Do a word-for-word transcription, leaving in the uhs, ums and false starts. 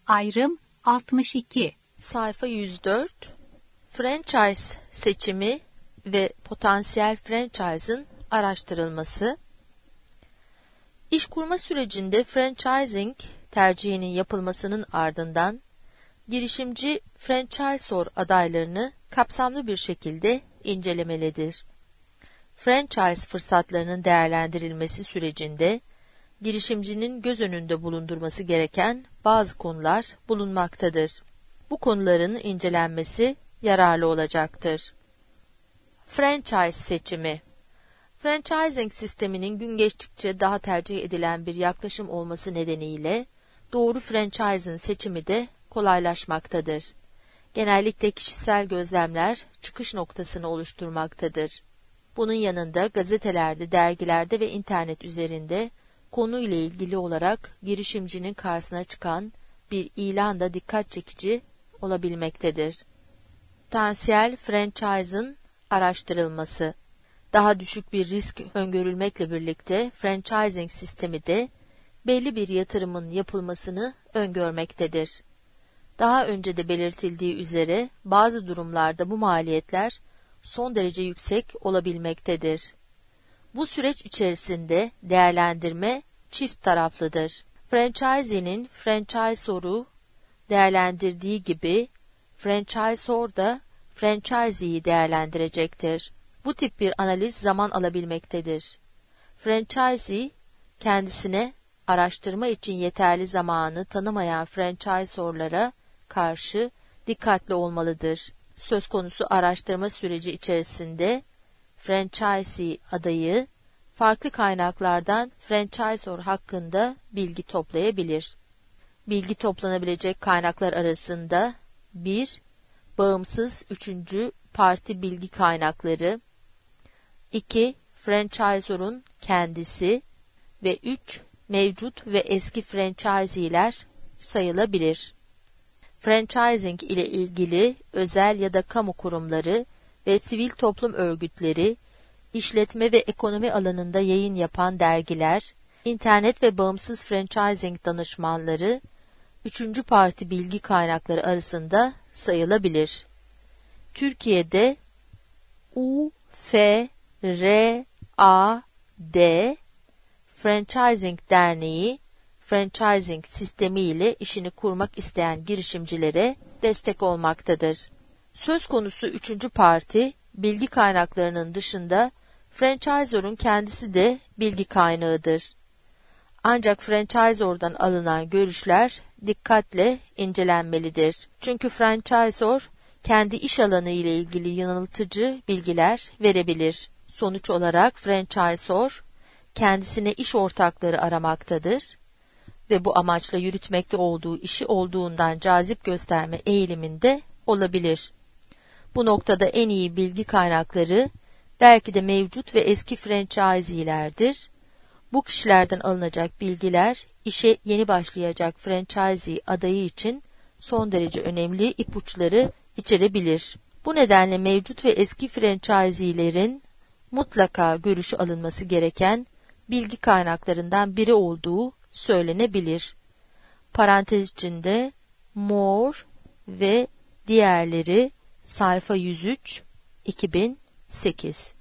Ayrım altmış iki. Sayfa yüz dört. Franchise seçimi ve potansiyel franchise'ın araştırılması. İş kurma sürecinde franchising tercihinin yapılmasının ardından girişimci franchisor adaylarını kapsamlı bir şekilde incelemelidir. Franchise fırsatlarının değerlendirilmesi sürecinde girişimcinin göz önünde bulundurması gereken bazı konular bulunmaktadır. Bu konuların incelenmesi yararlı olacaktır. Franchise seçimi. Franchising sisteminin gün geçtikçe daha tercih edilen bir yaklaşım olması nedeniyle doğru franchise'ın seçimi de kolaylaşmaktadır. Genellikle kişisel gözlemler çıkış noktasını oluşturmaktadır. Bunun yanında gazetelerde, dergilerde ve internet üzerinde konuyla ilgili olarak girişimcinin karşısına çıkan bir ilan da dikkat çekici olabilmektedir. Potansiyel franchise'ın araştırılması. Daha düşük bir risk öngörülmekle birlikte franchising sistemi de belli bir yatırımın yapılmasını öngörmektedir. Daha önce de belirtildiği üzere bazı durumlarda bu maliyetler son derece yüksek olabilmektedir. Bu süreç içerisinde değerlendirme çift taraflıdır. Franchisee'nin franchisor'u değerlendirdiği gibi franchisor da franchisee'yi değerlendirecektir. Bu tip bir analiz zaman alabilmektedir. Franchisee kendisine araştırma için yeterli zamanı tanımayan franchisor'lara karşı dikkatli olmalıdır. Söz konusu araştırma süreci içerisinde franchisee adayı farklı kaynaklardan franchisor hakkında bilgi toplayabilir. Bilgi toplanabilecek kaynaklar arasında bir Bağımsız üçüncü parti bilgi kaynakları, iki Franchisor'un kendisi ve üç Mevcut ve eski franchisee'ler sayılabilir. Franchising ile ilgili özel ya da kamu kurumları ve sivil toplum örgütleri, işletme ve ekonomi alanında yayın yapan dergiler, internet ve bağımsız franchising danışmanları, üçüncü parti bilgi kaynakları arasında sayılabilir. Türkiye'de U F R A D Franchising Derneği, franchising sistemi ile işini kurmak isteyen girişimcilere destek olmaktadır. Söz konusu üçüncü parti bilgi kaynaklarının dışında franchisor'un kendisi de bilgi kaynağıdır. Ancak franchisor'dan alınan görüşler dikkatle incelenmelidir. Çünkü franchisor kendi iş alanı ile ilgili yanıltıcı bilgiler verebilir. Sonuç olarak franchisor kendisine iş ortakları aramaktadır ve bu amaçla yürütmekte olduğu işi olduğundan cazip gösterme eğiliminde olabilir. Bu noktada en iyi bilgi kaynakları belki de mevcut ve eski franchisee'lerdir. Bu kişilerden alınacak bilgiler işe yeni başlayacak franchisee adayı için son derece önemli ipuçları içerebilir. Bu nedenle mevcut ve eski franchisee'lerin mutlaka görüşü alınması gereken bilgi kaynaklarından biri olduğu söylenebilir. Parantez içinde Moore ve diğerleri sayfa yüz üç iki bin sekiz.